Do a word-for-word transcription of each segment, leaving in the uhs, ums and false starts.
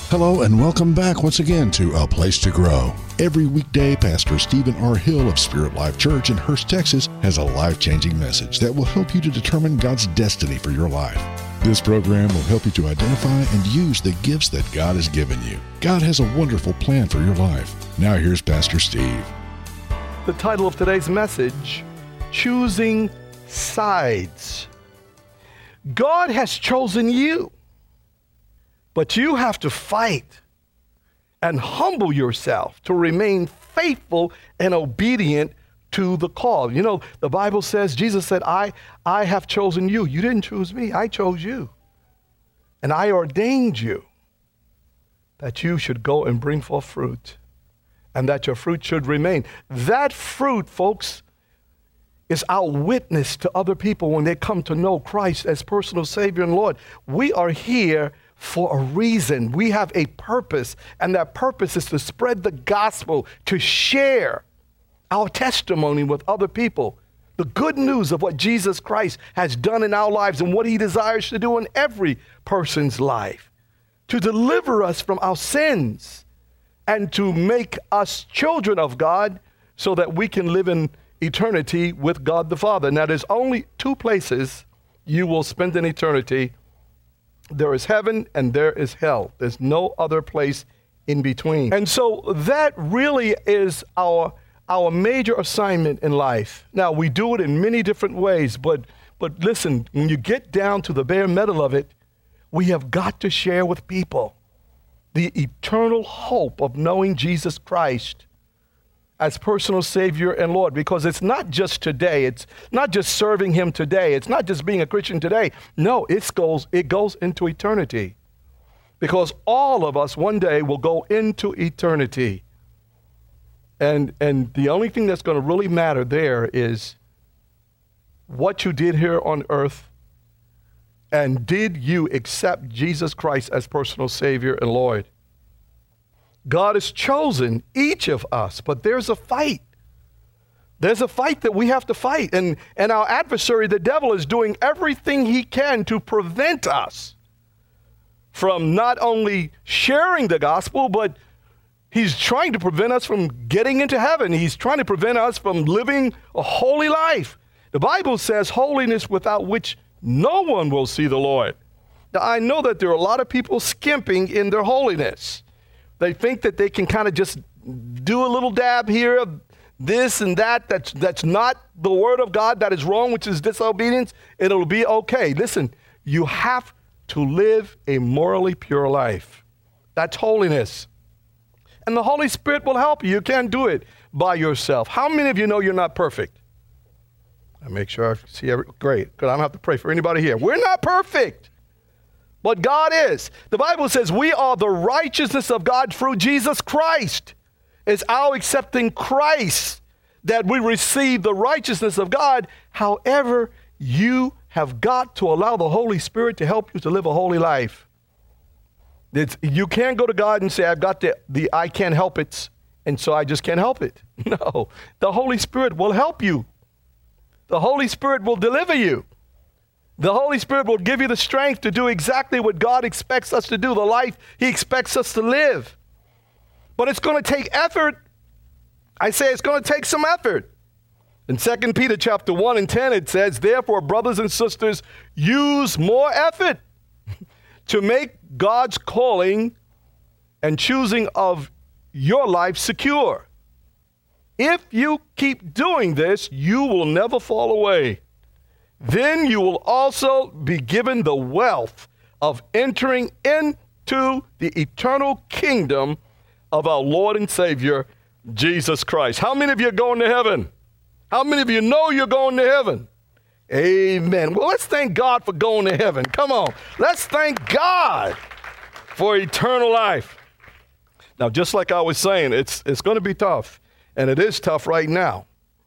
Hello and welcome back once again to A Place to Grow. Every weekday, Pastor Stephen R. Hill of Spirit Life Church in Hurst, Texas, has a life-changing message that will help you to determine God's destiny for your life. This program will help you to identify and use the gifts that God has given you. God has a wonderful plan for your life. Now here's Pastor Steve. The title of today's message, Choosing Sides. God has chosen you. But you have to fight and humble yourself to remain faithful and obedient to the call. You know, the Bible says, Jesus said, I, I have chosen you. You didn't choose me. I chose you. And I ordained you that you should go and bring forth fruit and that your fruit should remain. That fruit, folks, is our witness to other people when they come to know Christ as personal Savior and Lord. We are here for a reason. We have a purpose, and that purpose is to spread the gospel, to share our testimony with other people, the good news of what Jesus Christ has done in our lives and what he desires to do in every person's life, to deliver us from our sins and to make us children of God so that we can live in eternity with God the Father. Now, there's only two places you will spend an eternity. There is heaven and there is hell. There's no other place in between. And so that really is our our major assignment in life. Now, we do it in many different ways, but but listen, when you get down to the bare metal of it, we have got to share with people the eternal hope of knowing Jesus Christ as personal Savior and Lord, because it's not just today. It's not just serving him today. It's not just being a Christian today. No, it goes, it goes into eternity, because all of us one day will go into eternity. And, and the only thing that's going to really matter there is what you did here on earth, and did you accept Jesus Christ as personal Savior and Lord? God has chosen each of us, but there's a fight. There's a fight that we have to fight. And, and our adversary, the devil, is doing everything he can to prevent us from not only sharing the gospel, but he's trying to prevent us from getting into heaven. He's trying to prevent us from living a holy life. The Bible says holiness without which no one will see the Lord. Now, I know that there are a lot of people skimping in their holiness. They think that they can kind of just do a little dab here of this and that. That's, that's not the word of God. That is wrong, which is disobedience. It'll be okay. Listen, you have to live a morally pure life. That's holiness. And the Holy Spirit will help you. You can't do it by yourself. How many of you know you're not perfect? I make sure I see every, great, because I don't have to pray for anybody here. We're not perfect. But God is. The Bible says we are the righteousness of God through Jesus Christ. It's our accepting Christ that we receive the righteousness of God. However, you have got to allow the Holy Spirit to help you to live a holy life. It's, you can't go to God and say, I've got the, the I can't help it, and so I just can't help it. No, the Holy Spirit will help you. The Holy Spirit will deliver you. The Holy Spirit will give you the strength to do exactly what God expects us to do, the life he expects us to live. But it's going to take effort. I say it's going to take some effort. In Second Peter chapter one and ten, it says, therefore, brothers and sisters, use more effort to make God's calling and choosing of your life secure. If you keep doing this, you will never fall away. Then you will also be given the wealth of entering into the eternal kingdom of our Lord and Savior, Jesus Christ. How many of you are going to heaven? How many of you know you're going to heaven? Amen. Well, let's thank God for going to heaven. Come on. Let's thank God for eternal life. Now, just like I was saying, it's, it's going to be tough, and it is tough right now.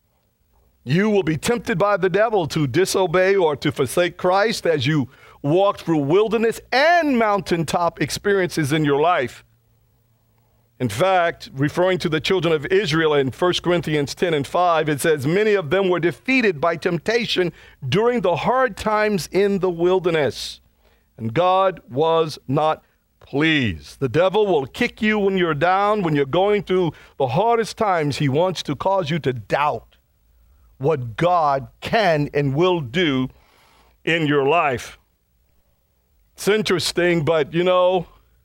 You will be tempted by the devil to disobey or to forsake Christ as you walk through wilderness and mountaintop experiences in your life. In fact, referring to the children of Israel in First Corinthians ten and five, it says, many of them were defeated by temptation during the hard times in the wilderness, and God was not please. The devil will kick you when you're down, when you're going through the hardest times. He wants to cause you to doubt what God can and will do in your life. It's interesting, but you know,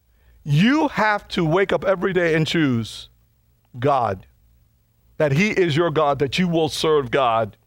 you have to wake up every day and choose God, that he is your God, that you will serve God.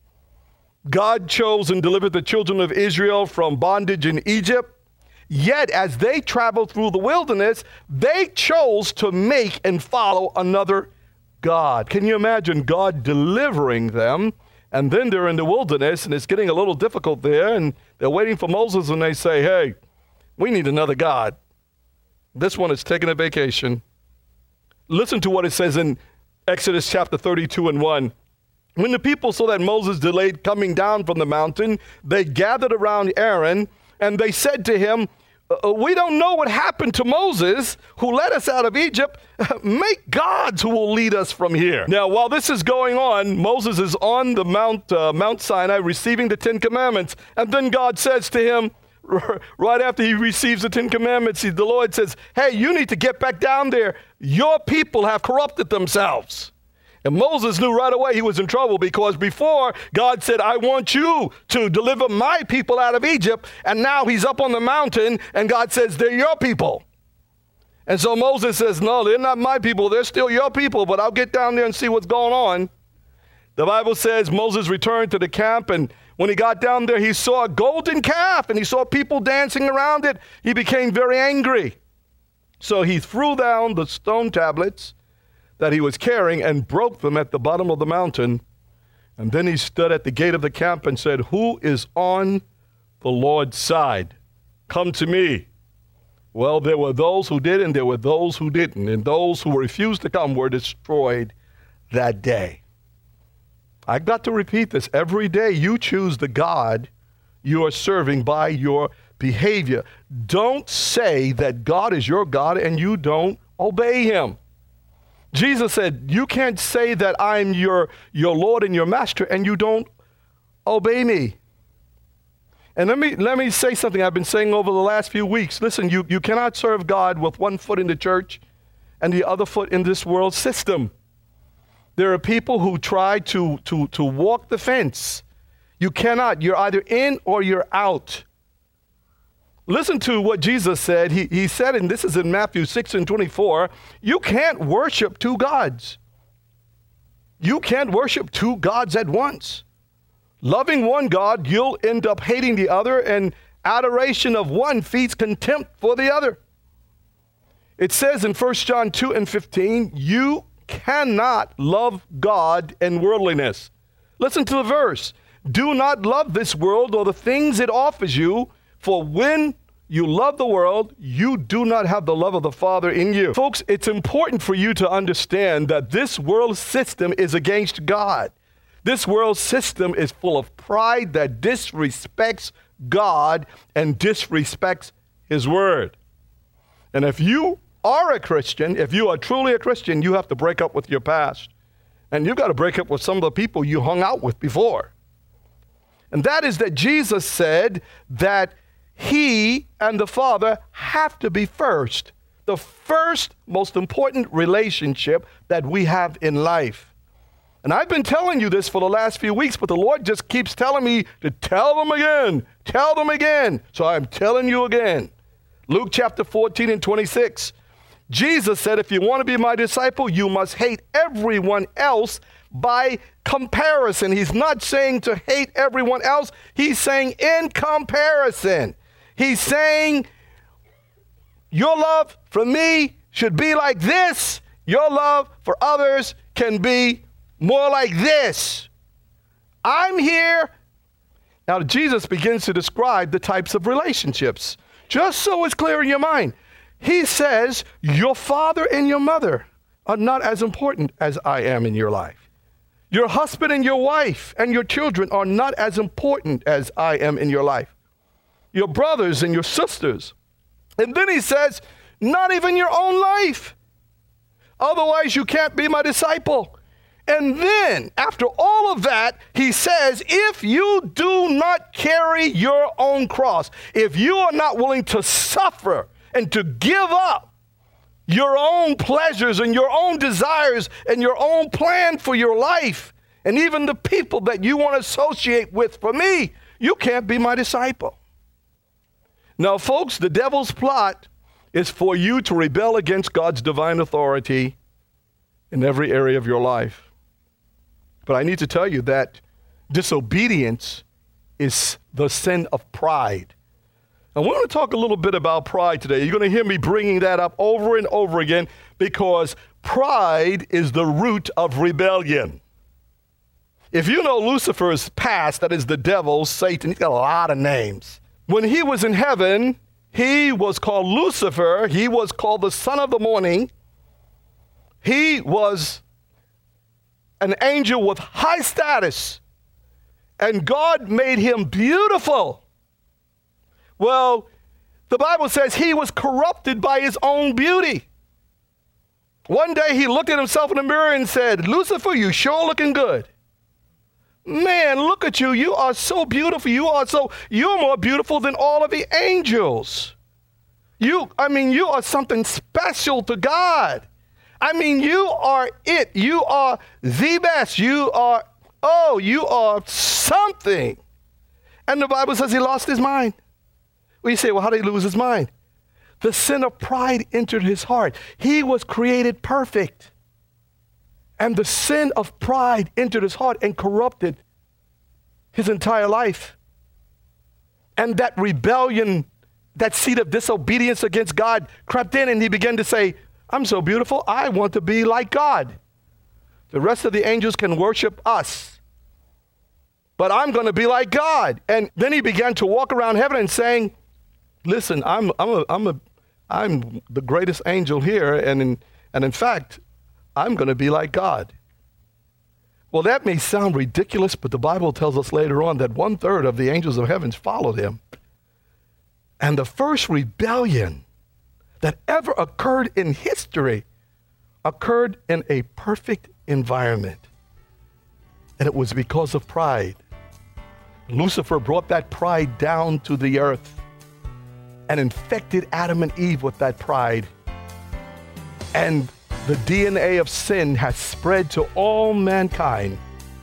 God chose and delivered the children of Israel from bondage in Egypt. Yet, as they traveled through the wilderness, they chose to make and follow another God. Can you imagine God delivering them? And then they're in the wilderness, and it's getting a little difficult there, and they're waiting for Moses, and they say, hey, we need another God. This one is taking a vacation. Listen to what it says in Exodus chapter thirty-two and one. When the people saw that Moses delayed coming down from the mountain, they gathered around Aaron, and they said to him, we don't know what happened to Moses, who led us out of Egypt. Make gods who will lead us from here. Now, while this is going on, Moses is on the Mount, uh, Mount Sinai receiving the Ten Commandments. And then God says to him, right after he receives the Ten Commandments, he, the Lord says, hey, you need to get back down there. Your people have corrupted themselves. And Moses knew right away he was in trouble, because before God said, I want you to deliver my people out of Egypt. And now he's up on the mountain and God says, they're your people. And so Moses says, no, they're not my people. They're still your people, but I'll get down there and see what's going on. The Bible says Moses returned to the camp, and when he got down there, he saw a golden calf and he saw people dancing around it. He became very angry. So he threw down the stone tablets that he was carrying and broke them at the bottom of the mountain. And then he stood at the gate of the camp and said, who is on the Lord's side? Come to me. Well, there were those who did and there were those who didn't. And those who refused to come were destroyed that day. I got to repeat this. Every day you choose the God you are serving by your behavior. Don't say that God is your God and you don't obey him. Jesus said, you can't say that I'm your, your Lord and your master and you don't obey me. And let me, let me say something I've been saying over the last few weeks. Listen, you, you cannot serve God with one foot in the church and the other foot in this world system. There are people who try to, to, to walk the fence. You cannot. You're either in or you're out. Listen to what Jesus said. He, he said, and this is in Matthew six and twenty-four, you can't worship two gods. You can't worship two gods at once. Loving one God, you'll end up hating the other, and adoration of one feeds contempt for the other. It says in First John two and fifteen, you cannot love God and worldliness. Listen to the verse. Do not love this world or the things it offers you, for when you love the world, you do not have the love of the Father in you. Folks, it's important for you to understand that this world system is against God. This world system is full of pride that disrespects God and disrespects his word. And if you are a Christian, if you are truly a Christian, you have to break up with your past. And you've got to break up with some of the people you hung out with before. And that is that Jesus said that he and the Father have to be first. The first most important relationship that we have in life. And I've been telling you this for the last few weeks, but the Lord just keeps telling me to tell them again, tell them again. So I'm telling you again. Luke chapter fourteen and twenty-six. Jesus said, if you want to be my disciple, you must hate everyone else by comparison. He's not saying to hate everyone else. He's saying in comparison. He's saying your love for me should be like this. Your love for others can be more like this. I'm here. Now, Jesus begins to describe the types of relationships. Just so it's clear in your mind. He says, your father and your mother are not as important as I am in your life. Your husband and your wife and your children are not as important as I am in your life. Your brothers and your sisters. And then he says, not even your own life. Otherwise, you can't be my disciple. And then, after all of that, he says, if you do not carry your own cross, if you are not willing to suffer and to give up your own pleasures and your own desires and your own plan for your life and even the people that you want to associate with, for me, you can't be my disciple. Now, folks, the devil's plot is for you to rebel against God's divine authority in every area of your life. But I need to tell you that disobedience is the sin of pride. And we're going to talk a little bit about pride today. You're going to hear me bringing that up over and over again because pride is the root of rebellion. If you know Lucifer's past, that is the devil, Satan, he's got a lot of names. When he was in heaven, he was called Lucifer. He was called the son of the morning. He was an angel with high status, and God made him beautiful. Well, the Bible says he was corrupted by his own beauty. One day he looked at himself in the mirror and said, "Lucifer, you sure looking good. Man, look at you. You are so beautiful. You are so, you're more beautiful than all of the angels. You, I mean, you are something special to God. I mean, you are it. You are the best. You are, oh, you are something." And the Bible says he lost his mind. Well, you say, well, how did he lose his mind? The sin of pride entered his heart. He was created perfect. And the sin of pride entered his heart and corrupted his entire life. And that rebellion, that seed of disobedience against God crept in, and he began to say, "I'm so beautiful, I want to be like God. The rest of the angels can worship us, but I'm going to be like God." And then he began to walk around heaven and saying, "Listen, I'm I'm a, I'm a I'm the greatest angel here, and in, and in fact, I'm going to be like God." Well, that may sound ridiculous, but the Bible tells us later on that one third of the angels of heaven followed him. And the first rebellion that ever occurred in history occurred in a perfect environment. And it was because of pride. Lucifer brought that pride down to the earth and infected Adam and Eve with that pride. And the D N A of sin has spread to all mankind.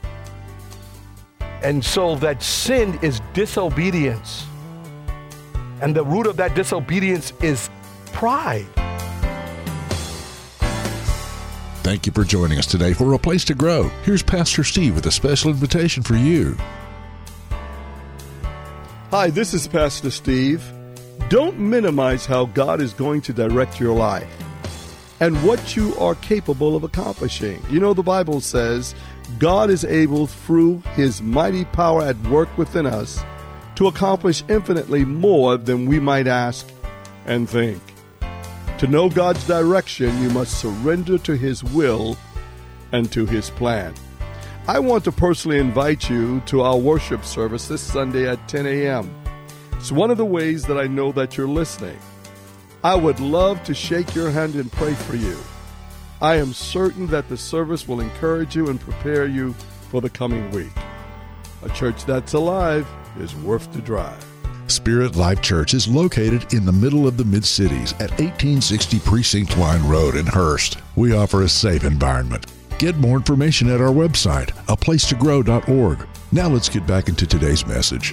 And so that sin is disobedience. And the root of that disobedience is pride. Thank you for joining us today for A Place to Grow. Here's Pastor Steve with a special invitation for you. Hi, this is Pastor Steve. Don't minimize how God is going to direct your life and what you are capable of accomplishing. You know, the Bible says God is able, through his mighty power at work within us, to accomplish infinitely more than we might ask and think. To know God's direction, you must surrender to his will and to his plan. I want to personally invite you to our worship service this Sunday at ten a.m. It's one of the ways that I know that you're listening. I would love to shake your hand and pray for you. I am certain that the service will encourage you and prepare you for the coming week. A church that's alive is worth the drive. Spirit Life Church is located in the middle of the Mid-Cities at eighteen sixty Precinct Line Road in Hurst. We offer a safe environment. Get more information at our website, a place to grow dot org. Now let's get back into today's message.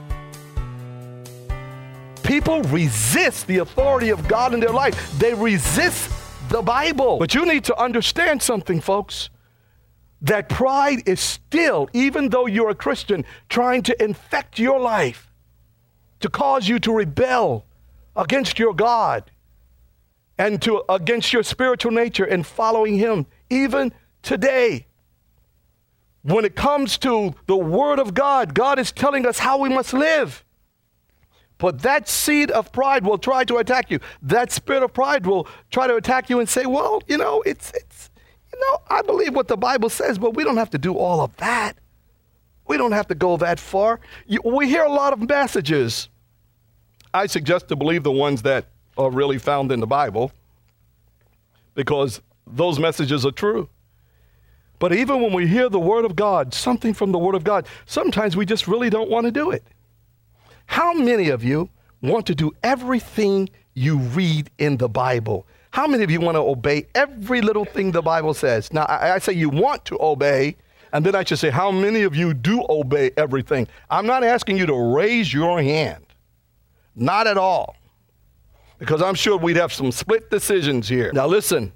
People resist the authority of God in their life. They resist the Bible. But you need to understand something, folks. That pride is still, even though you're a Christian, trying to infect your life, to cause you to rebel against your God and to against your spiritual nature and following him, even today. When it comes to the Word of God, God is telling us how we must live. But that seed of pride will try to attack you. That spirit of pride will try to attack you and say, well, you know, it's, it's, you know, I believe what the Bible says, but we don't have to do all of that. We don't have to go that far. You, we hear a lot of messages. I suggest to believe the ones that are really found in the Bible, because those messages are true. But even when we hear the Word of God, something from the Word of God, sometimes we just really don't want to do it. How many of you want to do everything you read in the Bible? How many of you want to obey every little thing the Bible says? Now, I, I say you want to obey, and then I should say, how many of you do obey everything? I'm not asking you to raise your hand. Not at all. Because I'm sure we'd have some split decisions here. Now, listen.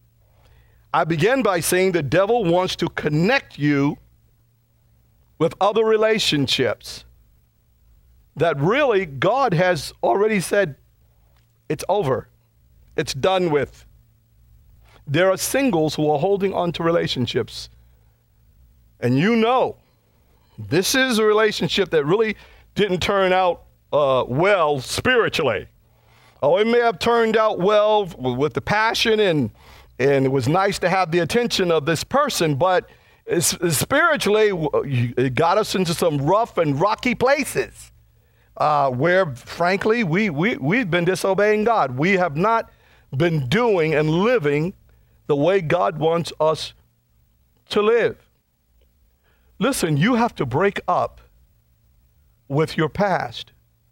I began by saying the devil wants to connect you with other relationships that really God has already said it's over. It's done with. There are singles who are holding on to relationships. And you know, this is a relationship that really didn't turn out uh, well spiritually. Oh, it may have turned out well with the passion, and, and it was nice to have the attention of this person, but it's, it's spiritually, it got us into some rough and rocky places uh, where, frankly, we, we, we've been disobeying God. We have not been doing and living the way God wants us to live. Listen, you have to break up with your past.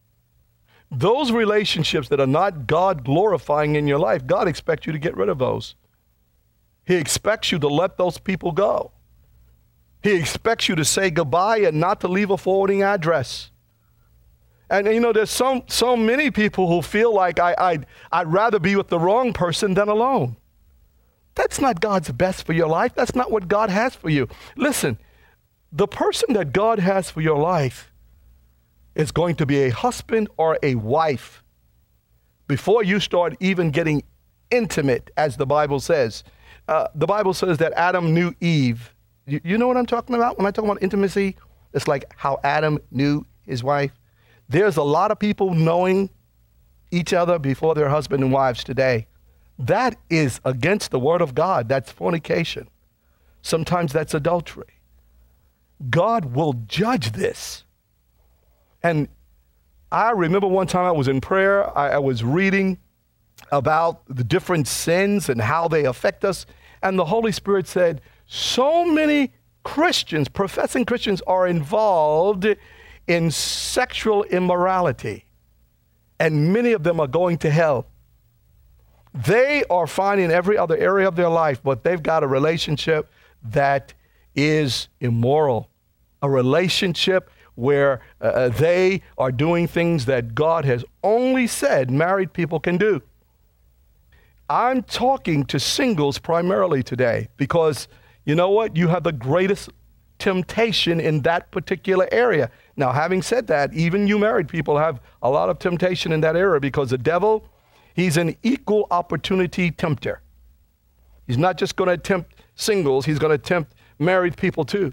Those relationships that are not God glorifying in your life, God expects you to get rid of those. He expects you to let those people go. He expects you to say goodbye and not to leave a forwarding address. And, you know, there's so, so many people who feel like I, I'd, I'd rather be with the wrong person than alone. That's not God's best for your life. That's not what God has for you. Listen, the person that God has for your life is going to be a husband or a wife before you start even getting intimate, as the Bible says. Uh, the Bible says that Adam knew Eve. You, you know what I'm talking about? When I talk about intimacy, it's like how Adam knew his wife. There's a lot of people knowing each other before they're husband and wives today. That is against the word of God. That's fornication. Sometimes that's adultery. God will judge this. And I remember one time I was in prayer, I, I was reading about the different sins and how they affect us, and the Holy Spirit said, so many Christians, professing Christians, are involved in sexual immorality, and many of them are going to hell. They are fine in every other area of their life, but they've got a relationship that is immoral, a relationship where uh, they are doing things that God has only said married people can do. I'm talking to singles primarily today because, you know what, you have the greatest temptation in that particular area. Now, having said that, even you married people have a lot of temptation in that area because the devil, he's an equal opportunity tempter. He's not just going to tempt singles, he's going to tempt married people too.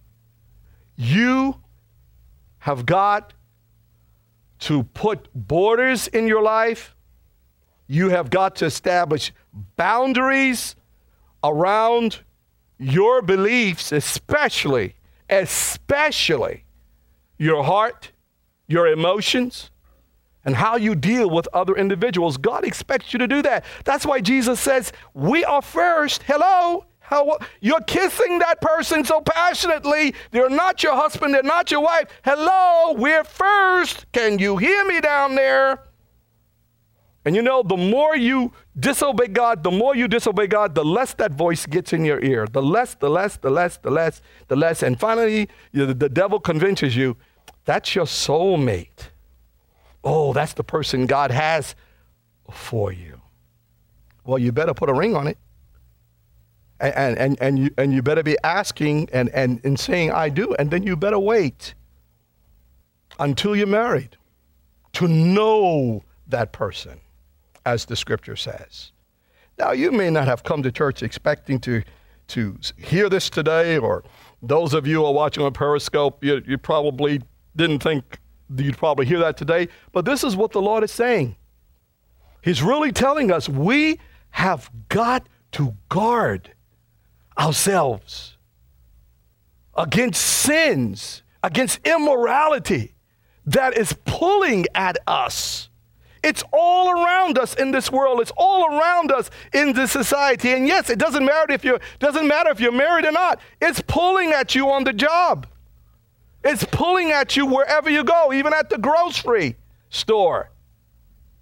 You have got to put borders in your life. You have got to establish boundaries around your beliefs, especially, especially your heart, your emotions, and how you deal with other individuals. God expects you to do that. That's why Jesus says, we are first. Hello? How, you're kissing that person so passionately. They're not your husband. They're not your wife. Hello, we're first. Can you hear me down there? And you know, the more you disobey God, the more you disobey God, the less that voice gets in your ear. The less, the less, the less, the less, the less. And finally, you know, the devil convinces you, that's your soulmate. Oh, that's the person God has for you. Well, you better put a ring on it. And, and, and, you, and you better be asking and, and, and saying, I do. And then you better wait until you're married to know that person, as the scripture says. Now, you may not have come to church expecting to, to hear this today, or those of you who are watching on Periscope, you, you probably didn't think you'd probably hear that today. But this is what the Lord is saying. He's really telling us we have got to guard ourselves against sins, against immorality that is pulling at us. It's all around us in this world. It's all around us in this society. And yes, it doesn't matter if you're doesn't matter if you're married or not. It's pulling at you on the job. It's pulling at you wherever you go, even at the grocery store.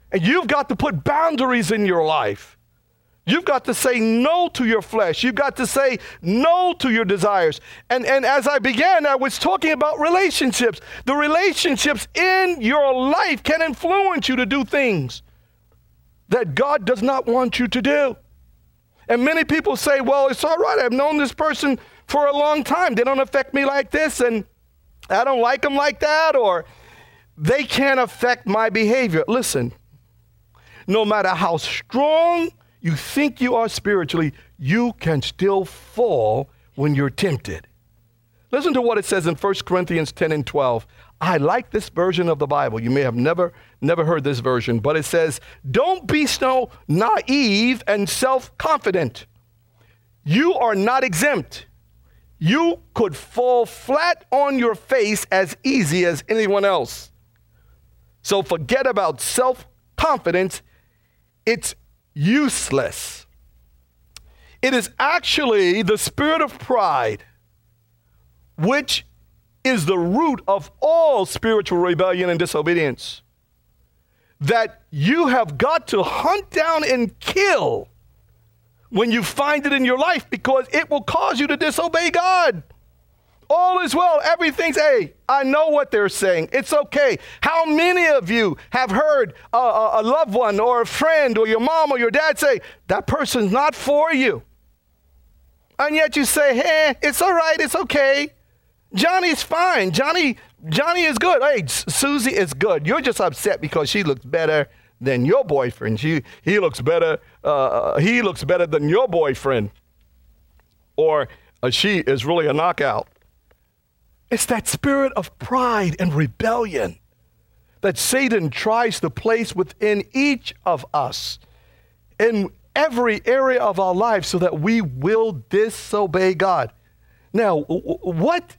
And you've got to put boundaries in your life. You've got to say no to your flesh. You've got to say no to your desires. And, and as I began, I was talking about relationships. The relationships in your life can influence you to do things that God does not want you to do. And many people say, well, it's all right. I've known this person for a long time. They don't affect me like this, and I don't like them like that, or they can't affect my behavior. Listen, no matter how strong you think you are spiritually, you can still fall when you're tempted. Listen to what it says in First Corinthians ten and twelve. I like this version of the Bible. You may have never, never heard this version, but it says, don't be so naive and self-confident. You are not exempt. You could fall flat on your face as easy as anyone else. So forget about self-confidence. It's useless. It is actually the spirit of pride, which is the root of all spiritual rebellion and disobedience, that you have got to hunt down and kill when you find it in your life, because it will cause you to disobey God. All is well. Everything's, hey, I know what they're saying. It's okay. How many of you have heard a, a, a loved one or a friend or your mom or your dad say, that person's not for you? And yet you say, hey, it's all right. It's okay. Johnny's fine. Johnny, Johnny is good. Hey, Susie is good. You're just upset because she looks better than your boyfriend. She, he looks better. Uh, he looks better than your boyfriend. Or uh, she is really a knockout. It's that spirit of pride and rebellion that Satan tries to place within each of us in every area of our lives so that we will disobey God. Now, what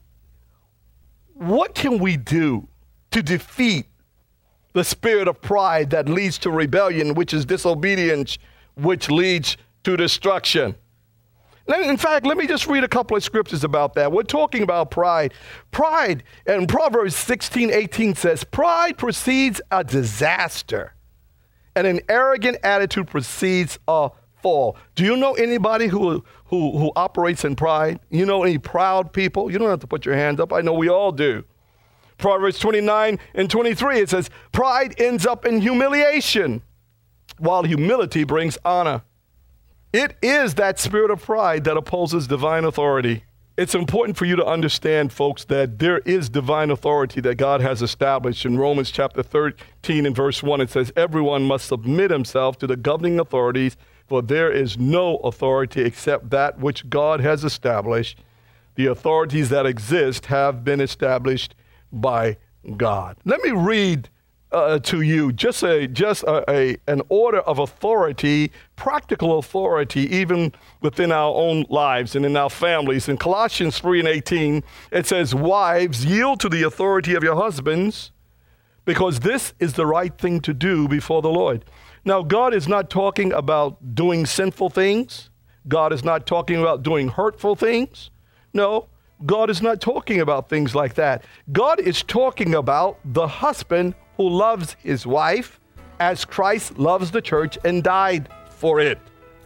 What can we do to defeat the spirit of pride that leads to rebellion, which is disobedience, which leads to destruction? In fact, let me just read a couple of scriptures about that. We're talking about pride. Pride, and Proverbs sixteen eighteen says, pride precedes a disaster, and an arrogant attitude precedes a fall. Do you know anybody who, who, who operates in pride? You know any proud people? You don't have to put your hand up. I know we all do. Proverbs twenty-nine and twenty-three, it says, pride ends up in humiliation, while humility brings honor. It is that spirit of pride that opposes divine authority. It's important for you to understand, folks, that there is divine authority that God has established. In Romans chapter thirteen and verse one, it says, everyone must submit himself to the governing authorities, for there is no authority except that which God has established. The authorities that exist have been established by God. Let me read uh, to you just a just a, a an order of authority, practical authority, even within our own lives and in our families. In Colossians three and eighteen, it says, wives, yield to the authority of your husbands, because this is the right thing to do before the Lord. Now, God is not talking about doing sinful things. God is not talking about doing hurtful things. No, God is not talking about things like that. God is talking about the husband who loves his wife as Christ loves the church and died for it.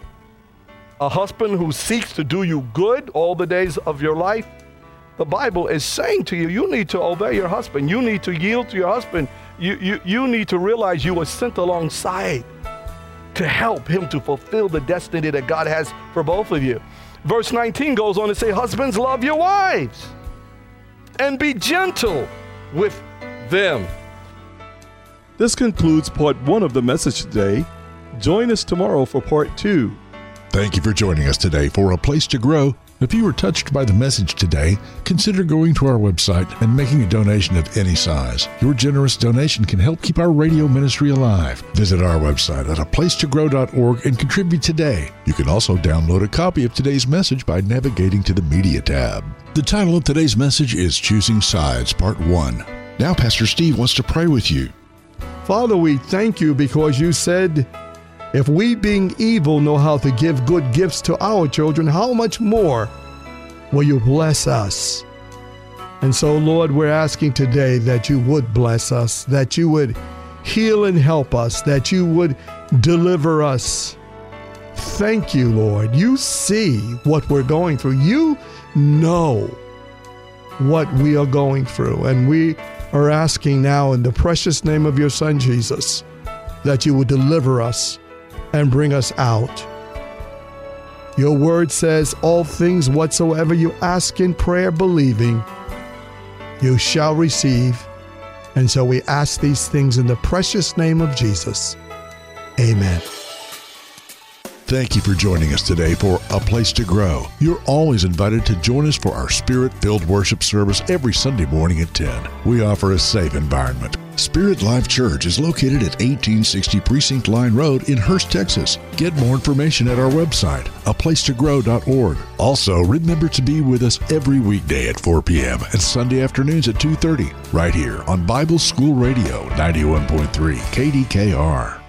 A husband who seeks to do you good all the days of your life. The Bible is saying to you, you need to obey your husband. You need to yield to your husband. You, you, you need to realize you were sent alongside to help him to fulfill the destiny that God has for both of you. Verse nineteen goes on to say, husbands, love your wives and be gentle with them. This concludes part one of the message today. Join us tomorrow for part two. Thank you for joining us today for A Place to Grow. If you were touched by the message today, consider going to our website and making a donation of any size. Your generous donation can help keep our radio ministry alive. Visit our website at a place to grow dot org and contribute today. You can also download a copy of today's message by navigating to the Media tab. The title of today's message is Choosing Sides, Part one. Now Pastor Steve wants to pray with you. Father, we thank you because you said, if we being evil know how to give good gifts to our children, how much more will you bless us? And so, Lord, we're asking today that you would bless us, that you would heal and help us, that you would deliver us. Thank you, Lord. You see what we're going through. You know what we are going through. And we are asking now in the precious name of your Son, Jesus, that you would deliver us and bring us out. Your word says, all things whatsoever you ask in prayer, believing, you shall receive. And so we ask these things in the precious name of Jesus. Amen. Thank you for joining us today for A Place to Grow. You're always invited to join us for our Spirit-filled worship service every Sunday morning at ten. We offer a safe environment. Spirit Life Church is located at eighteen sixty Precinct Line Road in Hurst, Texas. Get more information at our website, a place to grow dot org. Also, remember to be with us every weekday at four p.m. and Sunday afternoons at two thirty, right here on Bible School Radio ninety-one point three K D K R.